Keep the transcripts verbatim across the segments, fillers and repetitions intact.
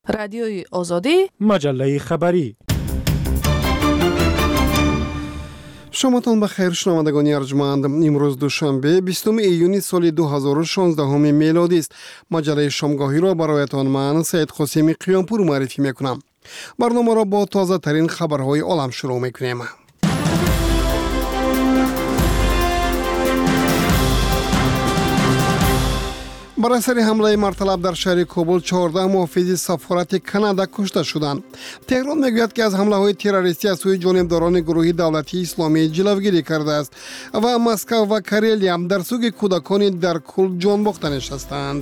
رادیوی آزادی، مجله خبری. شماتان بخیر شنوندگان ارجمند. امروز دوشنبه بیستم ایون سال دو هزار و شانزده میلادی است. مجله شامگاهی را برایتان من سید قاسمی قیامپور معرفی میکنم. برنامه را با تازه ترین خبرهای عالم شروع میکنیم. بر اثر حمله مرتلب در شهر کابل چهارده محافظ سفارت کانادا کشته شدند. تهران میگوید که از حمله های تروریستی از سوی جانبداران گروه دولتی اسلامی جلوگیری کرده است و مسکو و کارلیا هم در سوگ کودکان در کل جان باخته نشستند.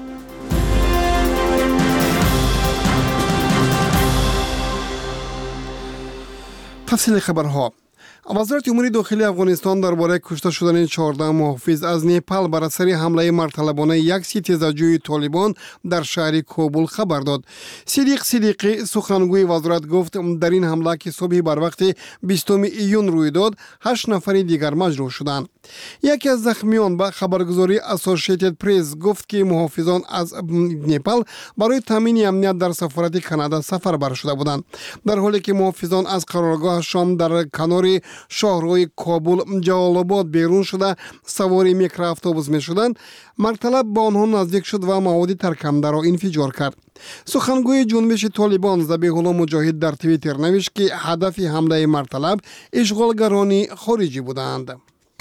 تفصیل خبرها. وزارت امور داخلی افغانستان درباره کشته شدن چهارده محافظ از نیپال بر اثر حمله مرتلبانه یک ستیزجوی طالبان در شهر کابل خبر داد. صدیق صدیقی سخنگوی وزارت گفت در این حمله که صبح بر وقت بیستم ایون روی داد، هشت نفر دیگر مجروح شدند. یکی از زخمیان به خبرگزاری اسوسییتد پرس گفت که محافظان از نیپال برای تامین امنیت در سفارت کانادا سفربر شده بودند، در حالی که محافظان از قرارگاهشان در کنار شهرهای کابل جلال آباد بیرون شده سواری میکرواتوبوس می شدند. مرتلب با آنها نزدیک شد و مواد ترکنده را انفجار کرد. سخنگوی جنبش طالبان ذبیح الله مجاهد در توییتر نوشت که هدف حمله مرتلب اشغالگران خارجی بودند.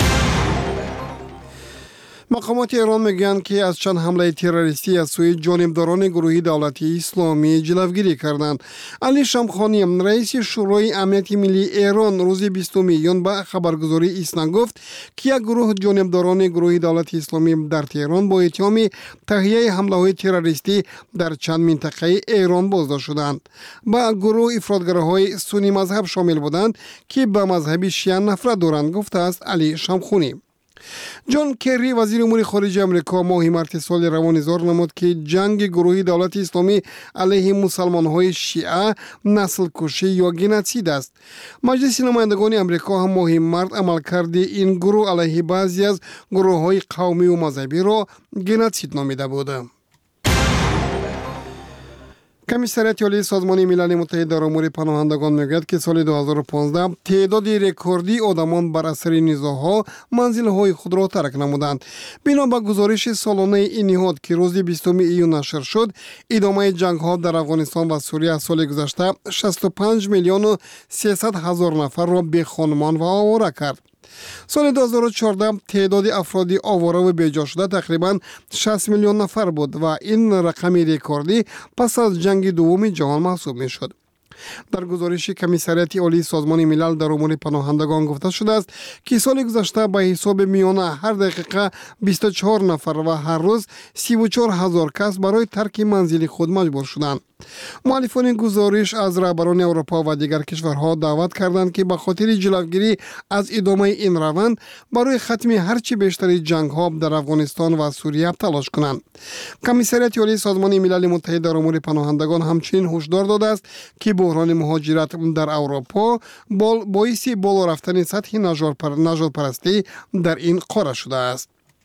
مقامات ایران میگویند که از چند حمله تروریستی از سوی جانبداران گروه دولتی اسلامی جلوگیری کردند. علی شمخانی رئیس شورای امنیت ملی ایران روز بیستم ایون به خبرگزاری ایسنا گفت که یک گروه جانبداران گروه دولتی اسلامی در تهران با اتهام تهیه حمله های تروریستی در چند منطقه ایران بازداشت شدند. با گروه افراطگراهای سنی مذهب شامل بودند که به مذهب شیعه نفرت دارند، گفته است علی شمخانی. جان کری وزیر امور خارجه آمریکا ماه مارس سال روان اظهار نمود که جنگ گروهی دولت اسلامی علیه مسلمان‌های شیعه نسل کشی یا گنوسید است. مجلس نمایندگان آمریکا هم ماه مارس عملکرد این گروه علیه بعضی از گروه‌های قومی و مذهبی را گنوسید نامیده بود. کمیسریت عالی سازمان ملل متحد در امور پناهندگان میگوید که سال دو هزار و پانزده تعداد رکوردی آدمان بر اثر نزاع‌ها منزل‌های خود را ترک نمودند. بنا به گزارش سالانه این نهاد که روز بیستم ایون نشر شد، ادامه جنگ‌ها در افغانستان و سوریه از سال گذشته شصت و پنج میلیون و سیصد هزار نفر را بی خانمان و آواره کرد. سال دو هزار و چهارده تعداد افراد آواره و بیجا شده تقریباً شصت میلیون نفر بود و این رقم رکوردی پس از جنگ دوم جهان محسوب می شد. در گزارش کمیسریت عالی سازمان ملل در امور پناهندگان گفته شده است که سال گذشته به حساب میانه هر دقیقه بیست و چهار نفر و هر روز سی و چهار هزار کس برای ترک منزل خود مجبور شدند. مؤلفان گزارش از رهبران اروپا و دیگر کشورها دعوت کردند که به خاطر جلوگیری از ادامه این روند برای ختم هرچی بیشتر جنگ‌ها در افغانستان و سوریه تلاش کنند. کمیسریت عالی سازمان ملل متحد در امور پناهندگان همچنین هشدار داده است که بحران مهاجرت در اروپا باعث بالا رفتن سطح نژاد پرستی در این قاره شده است.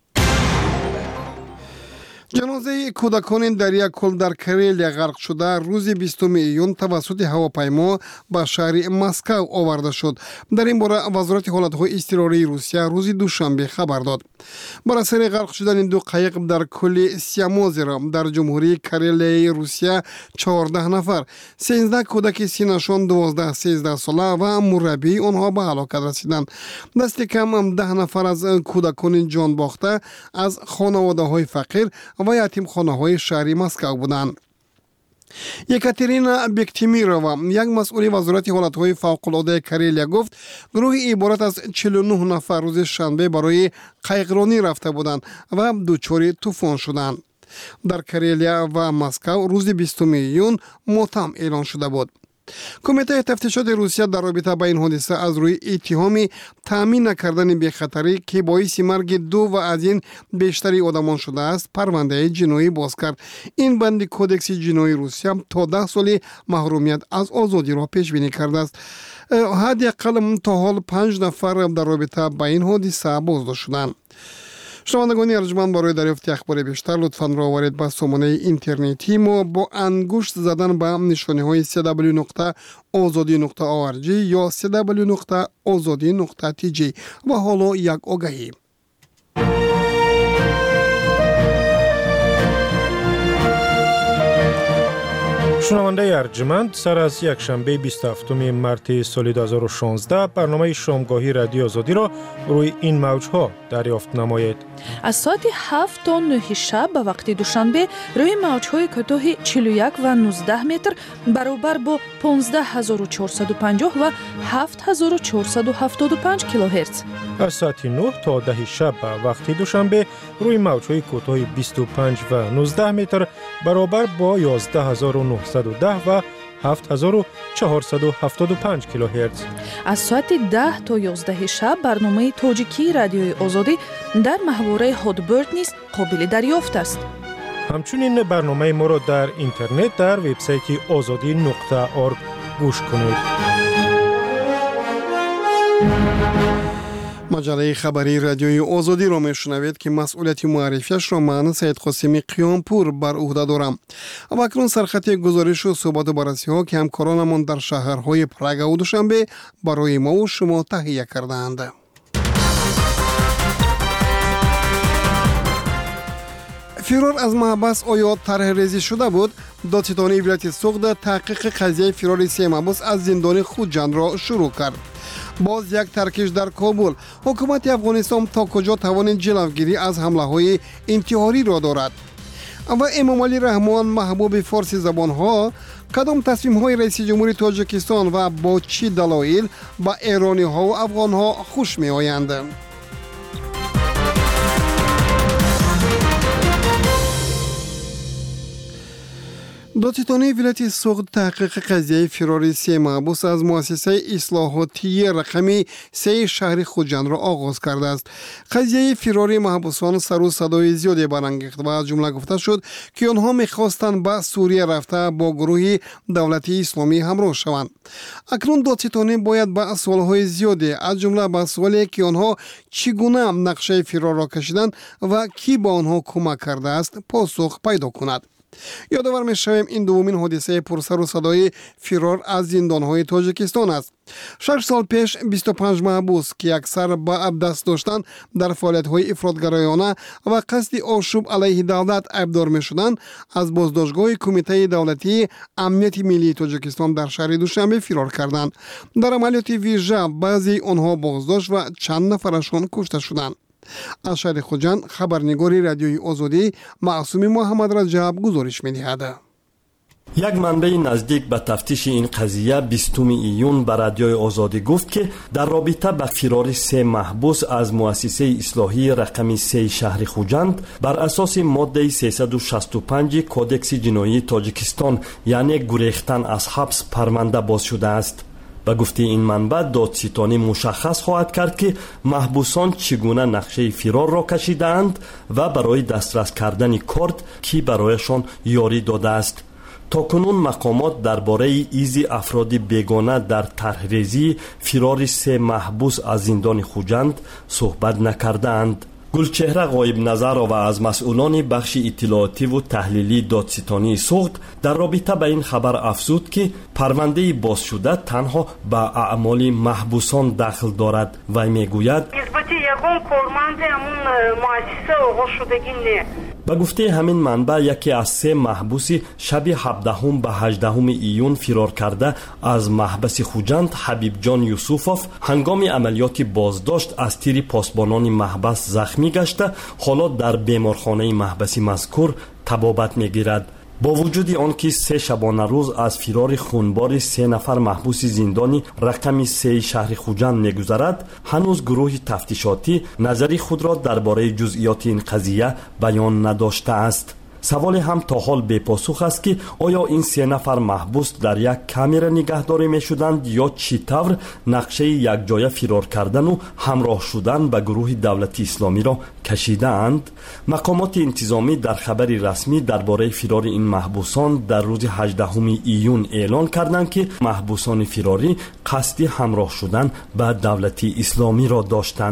جنازه کودکان در یک کل در کارلیا غرق شده روز بیستم ایون توسط هواپیما به شهر مسکو آورده شد. در این باره وزارت حالت‌های اضطراری روسیه روز دوشنبه خبر داد. بر اثر غرق شدن دو قایق در کل سیاموزرا در جمهوری کارلیا روسیه چهارده نفر، سیزده کودک سنشان دوازده سیزده ساله و مربی آنها به هلاکت رسیدند. دست کم ده نفر از کودکان جان باخته از خانواده‌های فقیر و یتیم خانه های شهری مسکو بودند. یکاترینا بیکتیمیرووا یک مسئول وزارت حالت‌های فوق‌العاده کارلیا گفت گروه عبارت از چهل و نه نفر روز شنبه برای قایقرانی رفته بودند و دچار طوفان شدند. در کارلیا و مسکو روز بیستم ایون ماتم اعلان شده بود. کمیته تفتیشات روسیه در رابطه با این حادثه از روی اتهام تامین نکردن بی‌خطری که باعث مرگ دو و از این بیشتری آدمان شده است پرونده جنایی باز کرد. این بند کودکس جنایی روسیه تا ده سال محرومیت از آزادی را پیش بینی کرده است. حداقل تا حال پنج نفر در رابطه با این حادثه بازداشت شدند. شنوندگان ارجمند، برای دریافت اخبار بیشتر لطفاً راهوارید به سامانه اینترنتی ما با انگشت زدن به نشانه‌های سی دبلیو نقطه آزادی نقطه او ار جی یا سی دبلیو نقطه آزادی نقطه تی جی. و حالا یک آگهی. شنونده ارجمند، سر از یک شنبه بیست و هفتم مارس سال دو هزار و شانزده برنامه شامگاهی رادیو آزادی را روی این موج‌ها دریافت نمایید. از ساعت هفت تا نه شب به وقت دوشنبه روی موج‌های کوتاه چهل و یک و نوزده متر برابر با پانزده هزار و چهارصد و پنجاه و هفت هزار و چهارصد و هفتاد و پنج کیلوهرتز. از ساعت نه تا ده شب به وقت دوشنبه روی موج‌های کوتاه بیست و پنج و نوزده متر برابر با یازده هزار و نهصد و ده و هفت هزار و چهارصد و هفتاد و پنج کیلوهرتز. از ساعت ده تا یازده شب برنامه تاجیکی رادیوی آزادی در محوره هادبرد نیز قابل دریافت است. همچنین برنامه ما را در اینترنت در وبسایت آزادی نقطه org گوش کنید. مجله خبری رادیوی آزادی را میشنوید که مسئولیت معرفیش را من سید قاسمی قیامپور بر عهده دارم. و اکنون سرخط گزارش و صحبت و بررسی ها که همکارانمان در شهرهای پراگ و دوشنبه برای ما و شما تهیه کردند. فرار از محبس آیا طرح ریزی شده بود؟ دادستانی ولایت سوخت تحقیق قضیه فرار سه محبوس از زندان خوجند را شروع کرد. باز یک ترکش در کابل. حکومت افغانستان تا کجا توان جلوگیری از حمله های انتحاری را دارد؟ و امام علی رحمان محبوب فارسی زبان ها کدام تصمیم های رئیس جمهوری تاجیکستان و با چی دلایل با ایرانی ها و افغان ها خوش می آیند؟ دادستانی ولایت سوخت تحقیق قضیه فرار سه محبوس از مؤسسه اصلاحاتی رقمی سه شهر خوجند را آغاز کرده است. قضیه فرار محبوسان سر و صدای زیادی برانگیخت و از جمله گفته شد که آنها می‌خواستند به سوریه رفته با گروه دولت اسلامی همراه شوند. اکنون دادستانی باید به سوال‌های زیادی از جمله به سوالی که آنها چگونه نقشه فرار را کشیدند و کی با آنها کمک کرده است پاسخ پیدا کند. یادآور می‌شویم این دومین حادثه پرسر و صدای فرار از زندان‌های تاجیکستان است. شش سال پیش بیست و پنج محبوس که اکثر با دست داشتن در فعالیت‌های افراطگرایانه و قصد آشوب علیه دولت ابدار می‌شدند، از بازداشتگاه کمیته دولتی امنیت ملی تاجیکستان در شهر دوشنبه فرار کردند. در عملیات ویژه بعضی آنها بازداشت و چند نفرشان کشته شدند. از شهر خوجند خبرنگاری رادیوی آزادی معصوم محمد رجب گزارش می‌دهد. یک منبع نزدیک به تفتیش این قضیه بیستم ایون به رادیوی آزادی گفت که در رابطه با فرار سه محبوس از مؤسسه اصلاحی رقمی سه شهر خوجند بر اساس ماده سیصد و شصت و پنج کودکس جنایی تاجیکستان یعنی گریختن از حبس پرونده باز شده است. به گفته این منبع دادستانی مشخص خواهد کرد که محبوسان چگونه نقشه فرار را کشیدند و برای دسترس کردن کارت کی برایشان یاری داده است. تا کنون مقامات درباره ایزی افراد بیگانه در طرحریزی فرار سه محبوس از زندان خوجند صحبت نکردند. گلچهره غایب نظر و از مسئولان بخش اطلاعاتی و تحلیلی دادستانی سوخت در رابطه با این خبر افزود که پرونده باز شده تنها به اعمال محبوسان دخل دارد و میگوید به گفته همین منبع یکی از سه محبوسی شب هفدهم به هجدهم ایون فرار کرده از محبس خوجند حبیب جان یوسفوف هنگام عملیات بازداشت از تیر پاسبانان محبس زخمی گشته حالا در بیمارخانه محبسی مذکور طبابت میگیرد. با وجود آنکه سه شبانه روز از فرار خونبار سه نفر محبوس زندانی رقم سه شهر خوجند میگذرد، هنوز گروه تفتیشاتی نظری خود را درباره جزئیات این قضیه بیان نداشته است. سوال هم تا حال بے پاسخ است که آیا این سه نفر محبوس در یک کامره نگهداری می شدند یا چی طور نقشه یک جای فرار کردن و همراه شدن به گروه دولت اسلامی را کشیده اند؟ مقامات انتظامی در خبری رسمی درباره فرار این محبوسان در روز هجدهم ایون اعلان کردند که محبوسان فراری قصد همراه شدن به دولت اسلامی را داشتند.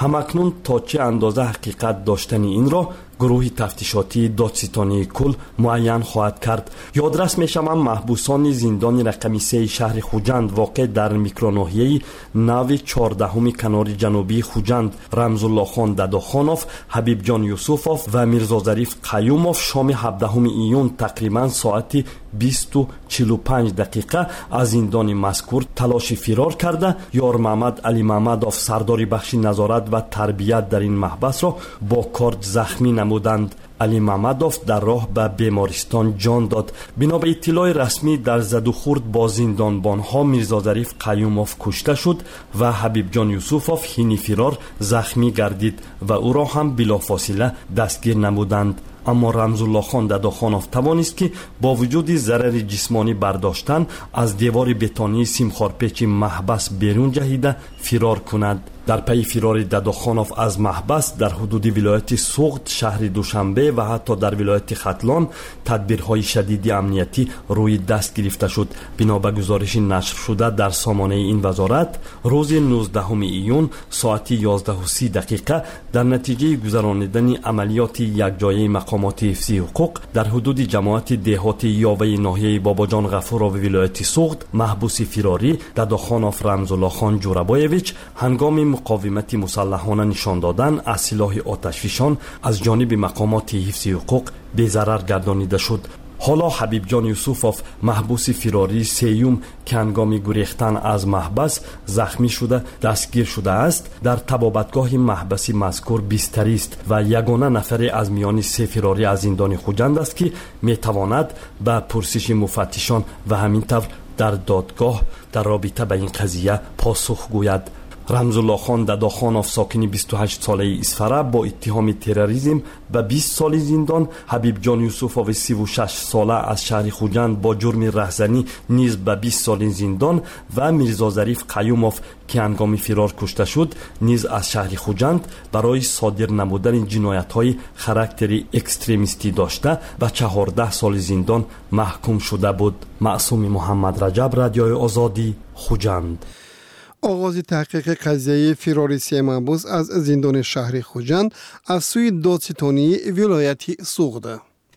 همکنون تا چه اندازه حقیقت داشتن این را گروه تفتیشاتی دادستانی کل معین خواهد کرد. یادرس می شود محبوسان زندان رقمی سه شهر خوجند واقع در میکروناحیه نو چهاردهم کنار جنوبی خوجند رمزالله خان دداخانوف، حبیب جان یوسفوف و میرزا ظریف قیوموف شام هفدهم ایون تقریبا ساعت بیست و چهل و پنج دقیقه از زندان مذکور تلاش فرار کرده. یار محمد علی محمدوف سرداری بخش نظارت و تربیت در این محبس را با کارد زخمی نمودند. علی محمدوف در راه به بیمارستان جان داد. بنا به اطلاع رسمی در زد و خورد با زندانبانها میرزا ظریف قیوموف کشته شد و حبیب جان یوسفوف حین فرار زخمی گردید و او را هم بلافاصله دستگیر نمودند. اما رمزالله خان دداخانوف توانست که با وجود ضرر جسمانی برداشتن از دیوار بتانی سیمخوارپیچ محبس بیرون جهیده فرار کند. در پی فرار دداخانوف از محبس در حدود ولایت سوغد شهر دوشنبه و حتی در ولایت ختلان تدبیرهای شدید امنیتی روی دست گرفته شد. بنا به گزارش نشر شده در سامانه این وزارت روز نوزدهم ایون ساعت یازده و سی دقیقه در نتیجه گذراندن عملیات یکجایی مقامات حفظی حقوق در حدود جماعت دهات یاوه ناحیه باباجان غفور و ولایت سوغد محبوس فراری دداخانوف رمزالله خان جورابایویچ هنگام مقاومت مسلحانه نشان دادن از سلاح آتشفشان از جانب مقامات حفظی حقوق بی‌ضرر گردانیده شد. حالا حبیب جان یوسفوف محبوس فراری سیوم که هنگام گریختن از محبس زخمی شده دستگیر شده است در طبابتگاه محبسی مذکور بستری است و یگانه نفر از میان سه فراری از زندان خوجند است که میتواند به پرسش مفتشان و همینطور در دادگاه در رابطه به این قضیه پاسخ گوید. رمزالله خان دداخانوف ساکن بیست و هشت ساله اسفره با اتهام تروریسم به بیست سال زندان، حبیب جان یوسفوف سی و شش ساله از شهر خوجند با جرم رهزنی نیز به بیست سال زندان و میرزا ظریف قیوموف که هنگام فرار کشته شد نیز از شهر خوجند برای صادر نمودن جنایت‌های خاراکتری اکستریمیستی داشته به چهارده سال زندان محکوم شده بود. معصوم محمد رجب، رادیوی آزادی، خوجند. آغاز تحقیق قضیه فراری سه محبوس از زندان شهر خوجند از سوی دادستانی ولایت سوغد.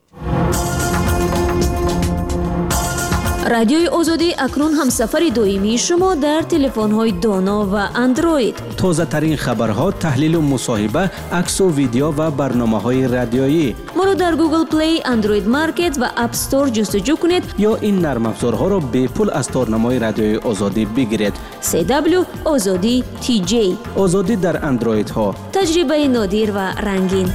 رادیوی آزادی اکنون همسفر دائمی شما در تلفن‌های دانا و اندروید. تازه ترین خبرها، تحلیل و مصاحبه، عکس و ویدیو و برنامه‌های رادیویی. ما را در گوگل پلی، اندروید مارکت و اپ استور جستجو کنید یا این نرم افزارها را به پول از تارنمای رادیوی آزادی بگیرید. سی دبلیو آزادی تی جی. آزادی در اندروید ها. تجربه نادر و رنگین.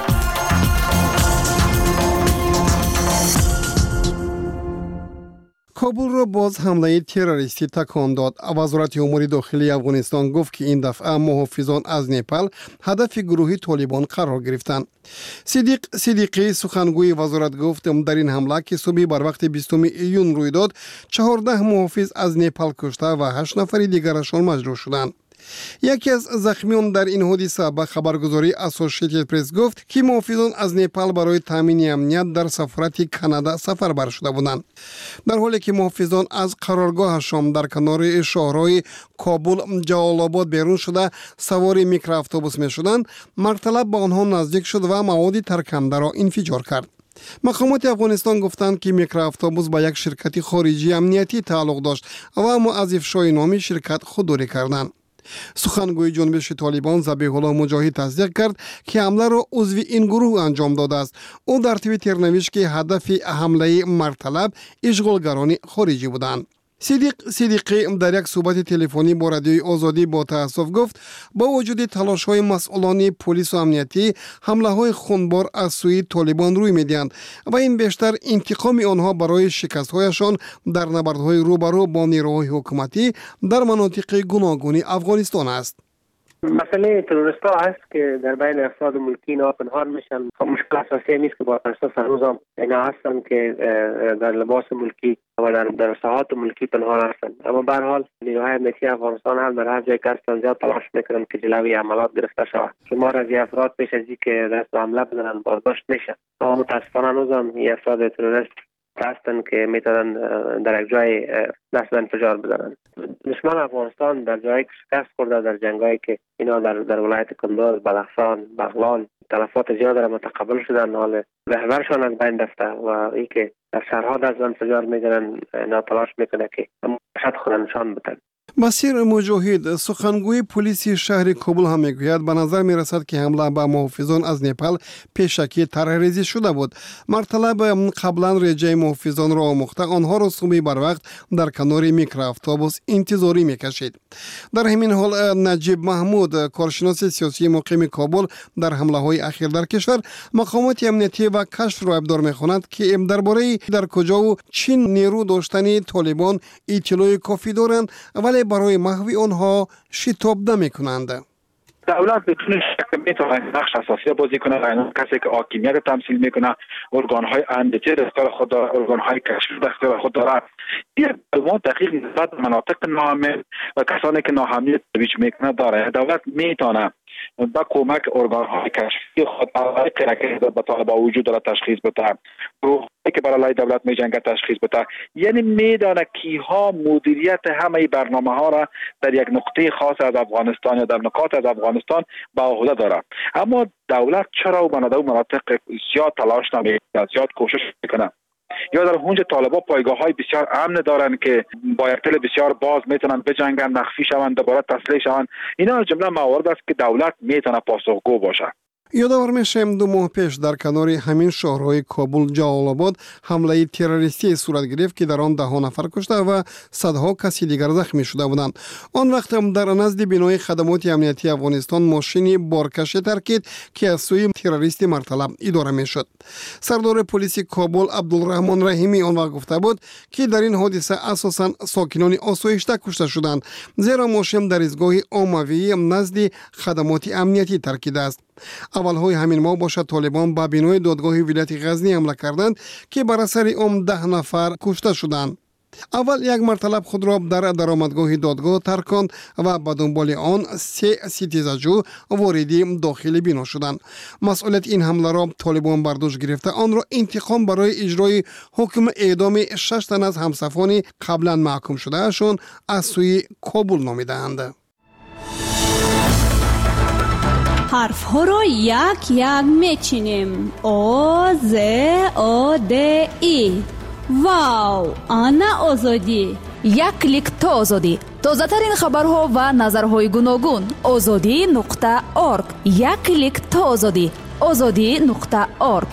کابل را باز حمله تروریستی تکان داد. وزارت امور داخلی افغانستان گفت که این دفعه محافظان از نپال هدف گروه طالبان قرار گرفتند. صدیق صدیقی سخنگوی وزارت گفت در این حمله که صبح بر وقت بیستم ایون روی داد چهارده محافظ از نپال کشته و هشت نفر دیگرشان مجروح شدند. یکی از زخمیان در این حادثه به خبرگزاری اسوسییتد پرس گفت که محافظان از نپال برای تامین امنیت در سفارت کانادا سفربر شده بودند، در حالی که محافظان از قرارگاهشان در کنار شهرهای کابل جلال آباد بیرون شده سوار میکرواتوبوس میشدند. مرتلب به آنها نزدیک شد و مواد ترکنده را انفجار کرد. مقامات افغانستان گفتند که میکرواتوبوس با یک شرکت خارجی امنیتی تعلق داشت و اما از افشای نام شرکت خودداری کردند. سخنگوی جنبش طالبان ذبیح الله مجاهد تصدیق کرد که حمله را عضو این گروه انجام داده است. او در توییتر نوشت که هدف حمله مرطلب اشغالگران خارجی بودند. صدیق صدیقی در یک صحبت تلفنی با رادیوی آزادی با تأسف گفت با وجود تلاش های مسئولان پلیس و امنیتی حمله های خونبار از سوی طالبان روی میدهند و این بیشتر انتقام آنها برای شکست هایشان در نبردهای روبرو با نیروهای حکومتی در مناطق گوناگون افغانستان است. مسئله تروریست ها هست که در بین افراد ملکی اینا پنهان میشن. مشکل اساسی نیست که با تاسف هنوز هم اینا هستن که در لباس ملکی و در در ساحات ملکی پنهان هستن، اما به هر حال نیروهای امنیتی افغانستان هم در هر جای که هستن زیاد تلاش میکنن که جلوی عملیات گرفته شود. شمار از افراد پیش از اینکه دست به حمله بزنن بازداشت میشن، اما متاسفانه هنوز هم این افراد تروریست هستند که میتونن در یک جای دست به انفجار بزنن. دشمن افغانستان در جایی که شکست خورده در جنگایی که اینا در در ولایت کندوز، بدخشان، بغلان تلفات زیاد را متقبل شدن، حال رهبرشان از بین رفته و ای که در شهرها دست به انفجار میزنن، اینا تلاش میکنه که شاید خود نشان بدن. بصیر مجاهد سخنگوی پلیس شهر کابل هم میگوید به نظر میرسد که حمله به محافظان از نپال پیشکی طرحریزی شده بود. مرطلب قبلا رجای محافظان را آموخته آنها را صبح بر وقت در کنار میکرواتوبوس انتظاری میکشید. در همین حال نجیب محمود کارشناس سیاسی مقیم کابل در حمله های اخیر در کشور مقامات امنیتی و کشف را ابدار میخواند که درباره در کجا و چین نیرو داشتن طالبان اطلاع کافی دارند ولی برای محو آنها شتاب نمی‌کنند. دولت بدون شک میتونه نقش اساسی بازی کنه و کسی که حاکمیت تمثیل میکنه ارگان‌های اندیشه در اختیار خود داره، ارگان‌های کشف در اختیار خود داره. این معلومات دقیق نسبت به مناطق ناامن و کسانی که ناامنیت ترویج میکنه داره. دولت میتونه با کمک ارگان‌های کشفی خود علایق که به طالبان وجود داره تشخیص بده، گروه‌هایی که برای دولت میجنگه تشخیص بده. یعنی میدانه کیها مدیریت همه برنامه‌ها را در یک نقطه خاص از افغانستان یا در نقاط از افغانستان به عهده داره. اما دولت چرا و در مناطق زیاد تلاش نمیکنه، زیاد کوشش میکنه؟ یا در اونجا طالبان پایگاه‌های بسیار امن دارن که با یک دل بسیار باز میتونن بجنگن، مخفی شوند، دوباره تسلیح شوند. اینا از جمله موارد است که دولت میتونه پاسخگو باشه. یادآور میشیم دو ماه پیش در کنار همین شهرهای کابل، جلال آباد حمله تروریستی صورت گرفت که در آن ده نفر کشته و صدها کسی دیگر زخمی شده بودند. آن وقت هم در نزد بینای خدمات امنیتی افغانستان ماشین بارکش ترکید که از سوی تروریست مرطلب اداره میشد. سردار پلیس کابل عبدالرحمن رحیمی آن وقت گفته بود که در این حادثه اساساً ساکنان آسایشته کشته شدند، زیرا ماشین در ایستگاه عمومی نزد خدمات امنیتی ترکیده است. اولهای همین ماه باشد طالبان به بینای دادگاه ولایت غزنی حمله کردند که بر اثر آن ده نفر کشته شدند. اول یک مرتلب خود را در درآمدگاه دادگاه ترکاند و به دنبال آن سه ستیزجو واردی داخل بنا شدند. مسئولیت این حمله را طالبان بر دوش گرفته آن را انتقام برای اجرای حکم اعدام شش تن از همسفان قبلا محکوم شده اشون از سوی کابل نامیده‌اند. حرف ها رو یک یک میچینیم. او ز او د ای. واو، آنا آزادی. یک کلیک تا آزادی. تازه ترین خبرها و نظرهای گوناگون. آزادی نقطه ارگ. یک کلیک تا آزادی. آزادی نقطه ارگ.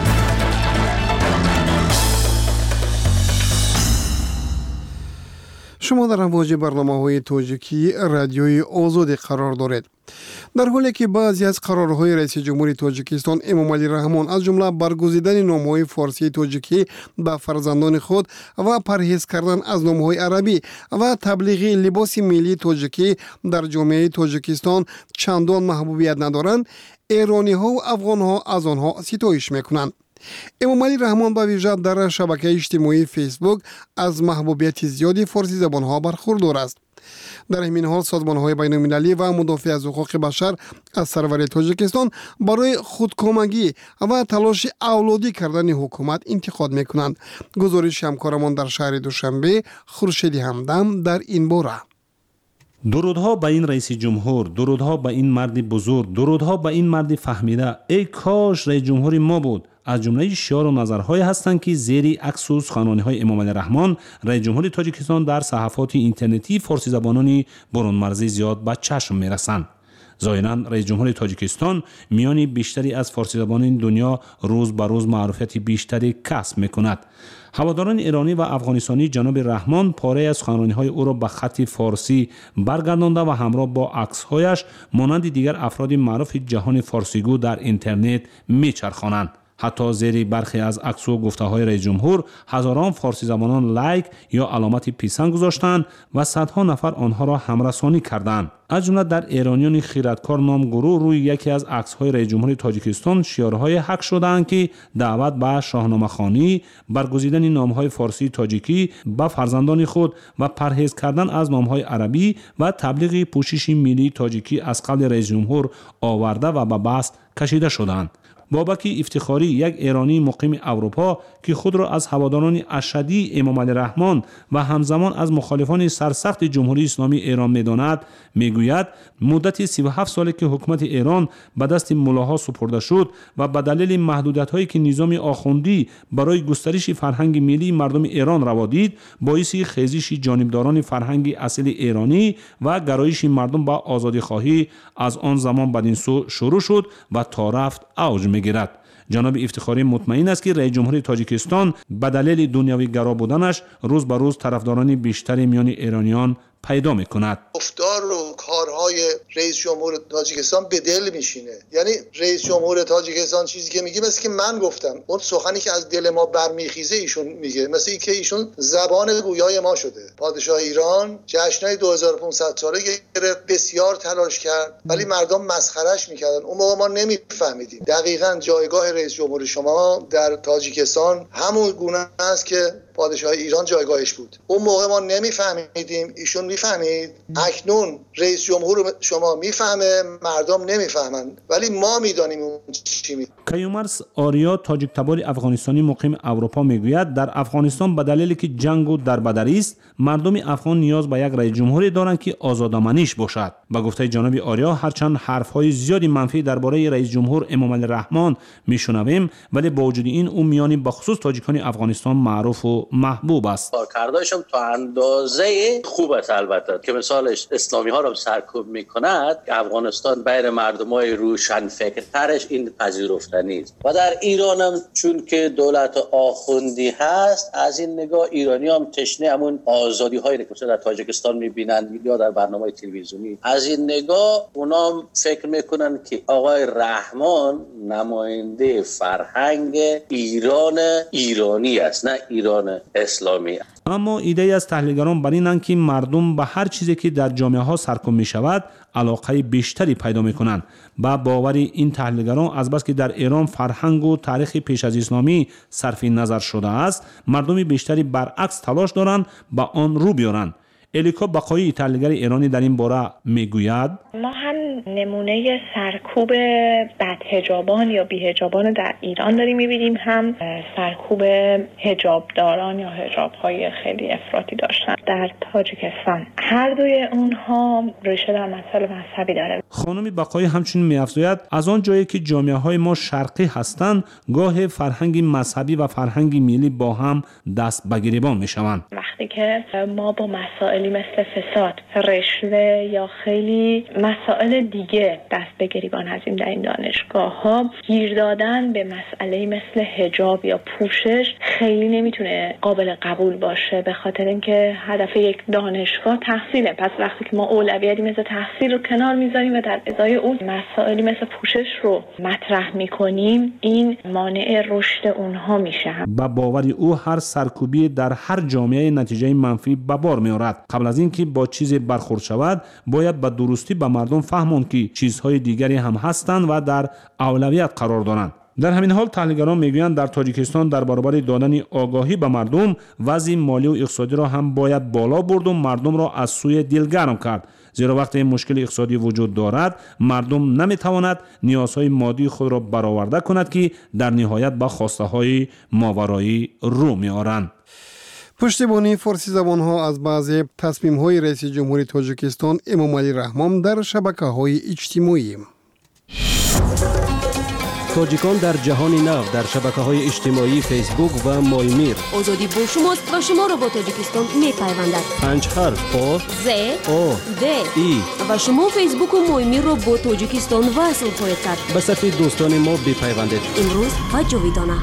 شما در امواج برنامه‌های تاجیکی رادیوی آزادی قرار دارید. در حالی که بعضی از قرارهای رئیس جمهوری تاجیکستان امامعلی رحمان از جمله برگزیدن نام‌های فارسی تاجیکی به فرزندان خود و پرهیز کردن از نام‌های عربی و تبلیغ لباس ملی تاجیکی در جامعه تاجیکستان چندان محبوبیت ندارند، ایرانی‌ها و افغان‌ها از آنها ستایش می‌کنند. امامعلی رحمان به ویژه در شبکه اجتماعی فیسبوک از محبوبیت زیادی فارسی زبان‌ها برخوردار است. در همین حال سازمان‌های بین‌المللی و مدافع از حقوق بشر از سروری تاجیکستان برای خودکامگی و تلاش اولادی کردن حکومت انتقاد می‌کنند. گزارش همکارمان در شهر دوشنبه خورشیدی همدم در این باره. درودها به این رئیس جمهور، درودها به این مرد بزرگ، درودها به این مرد فهمیده. ای کاش رئیس جمهوری ما بود. از جمله شعار و نظرهای هستند که زیر عکس و سخنرانی‌های امامعلی رحمان رئیس جمهوری تاجیکستان در صفحات اینترنتی فارسی زبانان برون مرزی زیاد به چشم می‌رسند. ظاهراً رئیس جمهوری تاجیکستان میان بیشتری از فارسی زبانان دنیا روز به روز معرفت بیشتری کسب می‌کند. هواداران ایرانی و افغانستانی جناب رحمان پاره از سخنرانی‌های او را به خط فارسی برگردانده و همراه با عکس‌هایش مانند دیگر افراد معروف جهان فارسیگو در اینترنت می‌چرخانند. حتی زیر برخی از عکس و گفته‌های رئیس جمهور هزاران فارسی زبانان لایک یا علامت پیسنگ گذاشتند و صدها نفر آنها را همرسانی کردند. از جمله در ایرانیان خیراتکار نام گروه روی یکی از عکس‌های رئیس جمهوری تاجیکستان شعارهای حق شدند که دعوت به شاهنامه‌خوانی، برگزیدن نام‌های فارسی تاجیکی به فرزندان خود و پرهیز کردن از نام‌های عربی و تبلیغ پوشش ملی تاجیکی از قبل رئیس جمهور آورده و به بحث کشیده شدند. بابک افتخاری، یک ایرانی مقیم اروپا که خود را از هواداران اشدی امام علی رحمان و همزمان از مخالفان سرسخت جمهوری اسلامی ایران می‌داند، میگوید مدت سی و هفت ساله که حکومت ایران به دست ملاها سپرده شد و به دلیل محدودیت‌هایی که نظام آخوندی برای گسترش فرهنگ ملی مردم ایران روا دید، باعث خیزش جانبداران فرهنگ اصیل ایرانی و گرایش مردم به آزادی‌خواهی از آن زمان بدین سو شروع شد و تا رفت اوج می‌گیرد. جناب افتخاری مطمئن است که رئیس جمهور تاجیکستان به دلیل دنیوی گرا بودنش روز به روز طرفداران بیشتری میان ایرانیان پیدا میکند. گفتار و کارهای رئیس جمهور تاجیکستان به دل میشینه. یعنی رئیس جمهور تاجیکستان چیزی که میگه مثل که من گفتم، اون سخنی که از دل ما برمیخیزه ایشون میگه، مثل این که ایشون زبان گویای ما شده. پادشاه ایران جشنای دو هزار و پانصد ساله گرفت، بسیار تلاش کرد، ولی مردم مسخرهش میکردن. اون موقع ما نمیفهمیدیم. دقیقاً جایگاه رئیس جمهور شما در تاجیکستان همون گونه است که پادشاه ایران جایگاهش بود. اون موقع ما نمیفهمیدیم، ایشون میفهمید. اکنون رئیس جمهور شما میفهمه، مردم نمیفهمند، ولی ما میدانیم اون چی میگه. کیومرس آریا، تاجیک تبار افغانستانی مقیم اروپا میگوید در افغانستان به دلیلی که جنگ و دربدری است، مردم افغان نیاز به یک رئیس جمهوری دارند که آزادمنیش باشد. به گفته جناب آریا، هرچند حرفهای زیادی منفی درباره رئیس جمهور امام علی رحمان میشنویم، ولی با وجود این او میان بخصوص تاجیکان افغانستان معروف و محبوب است. کارکردش هم تا اندازه خوب است، البته که مثالش اسلامی ها رو سرکوب میکند. افغانستان بین مردمای روشن فکرترش این پذیرفتنی است و در ایران هم چون که دولت آخوندی هست، از این نگاه ایرانی هم تشنه همون آزادی هایی که در تاجیکستان میبینن یا در برنامه تلویزیونی، از این نگاه اونا فکر میکنن که آقای رحمان نماینده فرهنگ ایران ایرانی است، نه ایران اسلامی. اما ایده از تحلیلگران بر اینند که مردم به هر چیزی که در جامعه ها سرکوب می شود علاقه بیشتری پیدا می کنند. با باور این تحلیلگران از بس که در ایران فرهنگ و تاریخ پیش از اسلامی صرف نظر شده است، مردم بیشتری برعکس تلاش دارند با آن رو بیارند. الیکا بقایی، تحلیلگر ایرانی، در این باره میگوید ما هم نمونه سرکوب بدحجابان یا بی‌حجابان در ایران داریم میبینیم، هم سرکوب حجابداران یا حجاب‌های خیلی افراطی داشتن در تاجیکستان. هر دوی اونها ریشه در مسائل مذهبی داره. خانم بقایی همچنین می‌افزاید از آن جایی که جامعه‌های ما شرقی هستند، گاه فرهنگ مذهبی و فرهنگ ملی با هم دست به گریبان می‌شوند. وقتی که ما با مسائلی مثل فساد، رشوه یا خیلی مسائل دیگه دست به گریبان هستیم در این دانشگاه‌ها، گیر دادن به مسئله مثل حجاب یا پوشش خیلی نمیتونه قابل قبول باشه، به خاطر اینکه هدف یک دانشگاه تحصیله. پس وقتی که ما اولویتی مثل تحصیل رو کنار میذاریم و در ازای اون مسائلی مثل پوشش رو مطرح میکنیم، این مانع رشد اونها میشه. با باور او هر سرکوبی در هر جامعه نتیجه منفی به بار میآورد. قبل از اینکه با چیزی برخورد شود، باید به درستی به مردم فهماند که چیزهای دیگری هم هستند و در اولویت قرار دارند. در همین حال تحلیلگران میگویند در تاجیکستان در برابر دادن آگاهی به مردم، وضع مالی و اقتصادی را هم باید بالا برد و مردم را از سوی دل گرم کرد. زیرا وقتی مشکل اقتصادی وجود دارد، مردم نمیتواند نیازهای مادی خود را برآورده کند که در نهایت به خواسته های ماورایی رو میآورند. پشتیبانی فارسی زبان ها از بعضی تصمیم های رئیس جمهوری تاجیکستان امام علی رحمان در شبکه های اجتماعی. تاجیکان در جهان نو در شبکه‌های اجتماعی فیسبوک و مایمیر. آزادی با شماست و شما را با تاجیکستان می‌پیوندد. پنج حرف آ ز آ د ای و شما فیسبوک و مایمیر را با تاجیکستان وصل خواهید کرد. به صفحه دوستان ما بپیوندید. امروز و جاویدانه.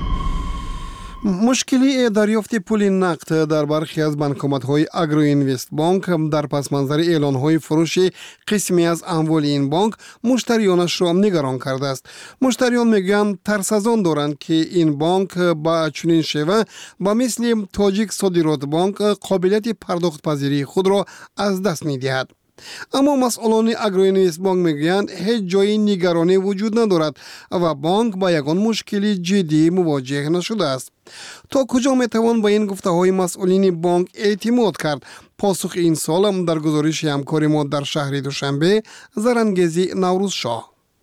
مشکلی دریافت پول نقد در برخی از بانکومت‌های اگرو اینوست بانک در پس منظر اعلان‌های فروش قسمی از اموال این بانک مشتریانش را نگران کرده است. مشتریان میگویند ترس از آن دارند که این بانک با چنین شیوه با مثل تاجیک صادرات بانک قابلیت پرداخت پذیری خود را از دست می‌دهد. اما مسئولان اگرو اینوست بانک میگویند هیچ جای نگرانی وجود ندارد و بانک با یگان مشکلی جدی مواجه نشده است. تا کجا میتوان با این گفته های مسئولین بانک اعتماد کرد؟ پاسخ این سال هم در گزارش همکار ما در شهر دوشنبه، زرانگیزی نوروز شاه.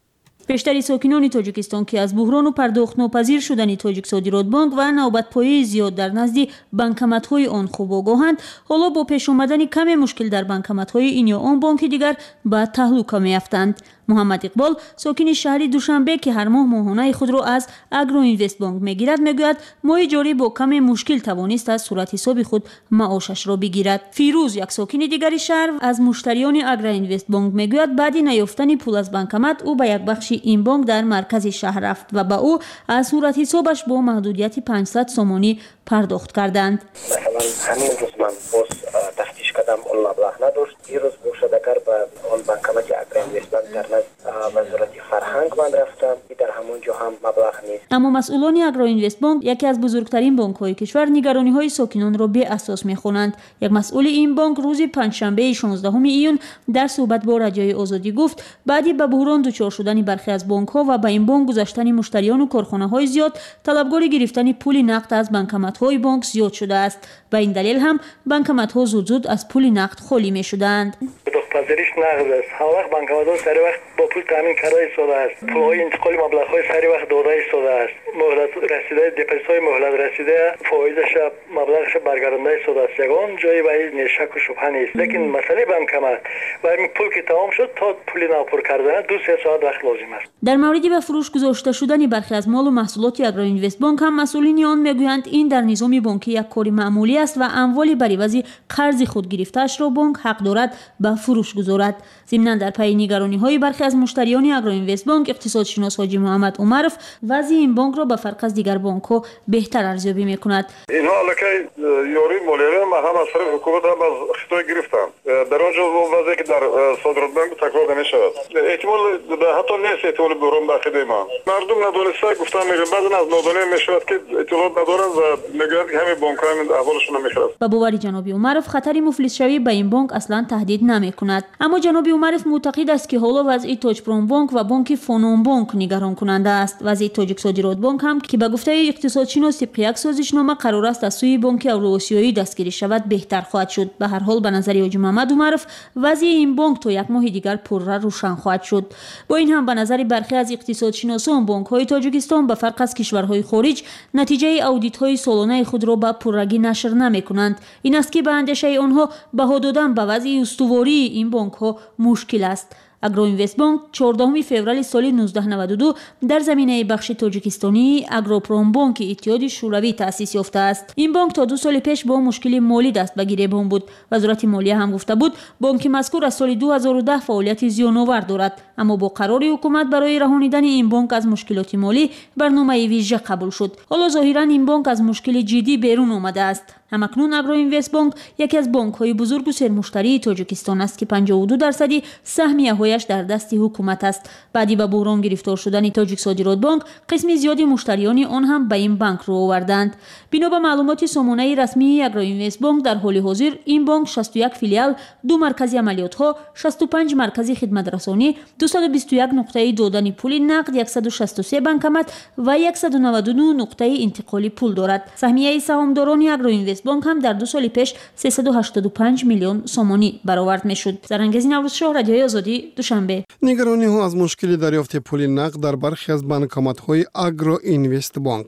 بیشتری ساکنان تاجیکستان که از بحران و پرداخت ناپذیر شدن تاجیک صادرات بانک و نوبت‌پایی زیاد در نزد بانکمت‌های آن خوب آگاهند، حالا با پیش آمدن کم مشکل در بانکمت‌های این یا آن بانک دیگر به تهلکه می‌افتند. محمد اقبال ساکن شهر دوشنبه که هر ماه ماهانه خود را از اگرو اینوست بانک میگیرد میگوید ماه جاری با کم مشکل توانست از صورت حساب خود معاشش را بگیرد. فیروز یک ساکن دیگری شهر از مشتریان اگرو اینوست بانک میگوید بعد نیافتن پول از بانکمت او به یک بخش این بانک در مرکز شهر رفت و به او از صورت حسابش با محدودیت پانصد سومانی پرداخت کردند. مثلا همین روز من باز تفتیش کردم اون مبلغ نداشت. این روز مشترکر به اون بانکمت اگرو اینوست بانک در وزارت فرهنگ من رفتم، در همونجا هم مبلغ نیست. اما مسئولان اگرو اینوست بانک، یکی از بزرگترین بانک‌های کشور، نگرانی‌های ساکنان را به اساس می‌خوانند. یک مسئول این بانک روز پنجشنبه شانزدهم ایون در صحبت با رادیوی آزادی گفت بعدی به بحران دچار شدن برخی از بانک‌ها و به این بانک گذاشتن مشتریان و کارخانه‌های زیاد طلبکار گرفتن پول نقد از بانکمت‌های بانک زیاد شده است. به این دلیل هم بانکمت‌ها زود زود از پول نقد خالی می‌شدند. پذیرش نقد است. هر وقت بانکمت‌ها سر وقت با پول تامین کرده ایستاده است. پول‌های انتقال مبلغ‌های سر وقت داده ایستاده است. مهلت رسیده دپوزیت‌های مهلت رسیده فایزش مبلغش برگردانده ایستاده است. یگان جایی برای شک و شبهه نیست. لیکن مسئله بانکمت و این پول که تمام شد تا پول ناپور کردن دو سه ساعت وقت لازم است. در مورد به فروش گذاشته شدن برخی از مال و محصولات اگرو اینوست بانک هم مسئولین آن میگویند این در نظام بانکی یک کار معمولی است و اموال بر عوض قرض خود گرفته‌اش را بانک حق دارد به فروش گذارد. ضمن در پی نگرانی‌های برخی از مشتریان اگرو اینوست بانک، اقتصادشناس حاجی محمد عمرف وضع این بانک را به فرق از دیگر بانک‌ها بهتر ارزیابی می‌کند. اینها الکی یاری مالیه ما هم از طرف حکومت هم از خطای گرفتن. در آنجا وضعی که در صادرات بانک تکرار نمی‌شود. احتمال حتی نیست احتمال بحران داخلی ما. مردم ندونسته گفتن میگن بعضی از نادانی میشود که اطلاعات ندارن و میگن که همین بانک‌ها همین احوالشون نمی‌خرد. با باور جناب عمرف خطر مفلس شوی به این بانک اصلا تهدید نمی‌کند. اما جناب عمرف معتقد است که حالا وضع تاجپروم بانک و بانک فونوم بانک نگران کننده است. وضع تاجیک صادرات بانک هم که به گفته اقتصادشناس طبق یک سازشنامه قرار است از سوی بانک اوراسیایی دستگیری شود بهتر خواهد شد. به هر حال به نظر حاجی محمد عمرف وضع این بانک تا یک ماه دیگر پرره روشن خواهد شد. با این هم به نظر برخی از اقتصادشناسان بانک‌های تاجیکستان به فرق از کشورهای خارج نتیجه آدیت‌های سالانه خود را به پررگی نشر نمی‌کنند. این است که به اندیشه آنها بها دادن به وضع استواری این بانک‌ها مشکل است. اگرو اینوست بانک چهاردهم فوریه سال نوزده نود و دو در زمینه بخش تاجیکستانی اگروپروم بانک اتحاد شوروی تأسیس یافته است. این بانک تا دو سال پیش با مشکل مالی دست به گریبان بود. وزارت مالیه هم گفته بود بانک مذکور از سال دو هزار و ده فعالیت زیان‌آور دارد، اما با قرار حکومت برای رهانیدن این بانک از مشکلات مالی برنامه ویژه قبول شد. حالا ظاهرا این بانک از مشکل جدی بیرون آمده است. همکنون اگرو اینوست بانک یکی از بانک‌های بزرگ و سرمشتری تاجیکستان است که پنجاه و دو درصدی سهمیه‌هایش در دست حکومت است. بعدی به بحران گرفتار شدن تاجیک صادرات بانک، قسم زیادی مشتریان آن هم به این بانک رو آوردند. بنا به معلومات سامانه رسمی اگرو اینوست بانک در حال حاضر این بانک شصت و یک فیلیال، دو مرکز عملیات‌ها، شصت و پنج مرکز خدمت رسانی، دویست و بیست و یک نقطه دادن پول نقد، صد و شصت و سه بانکمت و صد و نود و دو نقطه انتقال پول دارد. سهمیه سهامداران اگرو اینوست بانک هم در دو سال پیش سیصد و هشتاد و پنج میلیون سومانی برآورد میشد. زرنگزی نوروزشاه، رادیوی آزادی، دوشنبه. نگرانی ها از مشکل دریافت پول نقد در برخی از بانکمت های اگرو اینوست بانک.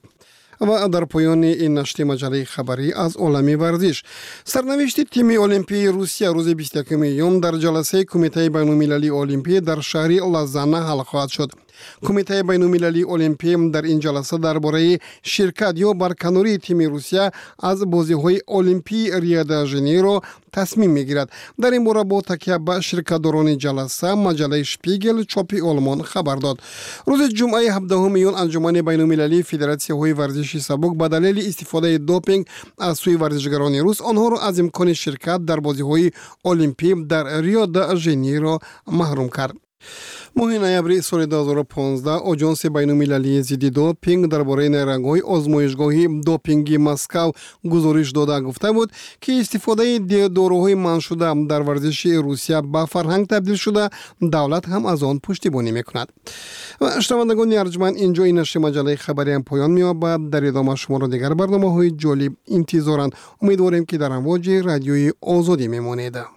و در پایان این نشر مجله خبری از عالم ورزش، سرنوشت تیم المپی روسیه روز بیست و یک ایون در جلسه کمیته بین‌المللی المپی در شهر لازانه حل خواهد شد. کمیته بین‌المللی المپی در این جلسه درباره شرکت یا برکناری تیم روسیه از بازی‌های المپی ریو د ژانیرو تصمیم می‌گیرد. در این باره با تکیه به شرکت‌داران جلسه مجله شپیگل چاپی آلمان خبر داد. روز جمعه هفدهم ایون انجمن بین‌المللی فدراسی‌های ورزشی سبک به دلیل استفاده دوپینگ از سوی ورزشکاران روس آنها را از امکان شرکت در بازی‌های المپی در ریو د ژانیرو محروم کرد. ماه نوامبر سال دو هزار و پانزده آژانس بین‌المللی ضد دوپینگ درباره نیرنگ‌های آزمایشگاهی دوپینگی مسکو گزارش داده گفته بود که استفاده داروهای منع شده در ورزش روسیه به فرهنگ تبدیل شده، دولت هم از آن پشتیبانی میکند. و شنوندگان ارجمند، اینجا این نشر مجله خبری هم پایان می‌یابد. در ادامه شما را دیگر برنامه‌های جالب انتظارند. امیدواریم که در امواج رادیوی آزادی میمانید.